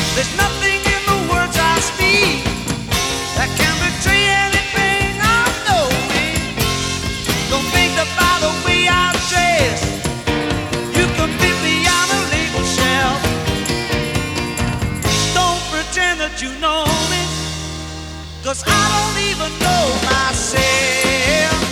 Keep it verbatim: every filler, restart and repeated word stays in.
There's nothing in the words I speak that can betray anything I know. Don't think about the way I dress. You can fit me on a label shelf. Don't pretend that you know me, 'cause I don't even know myself.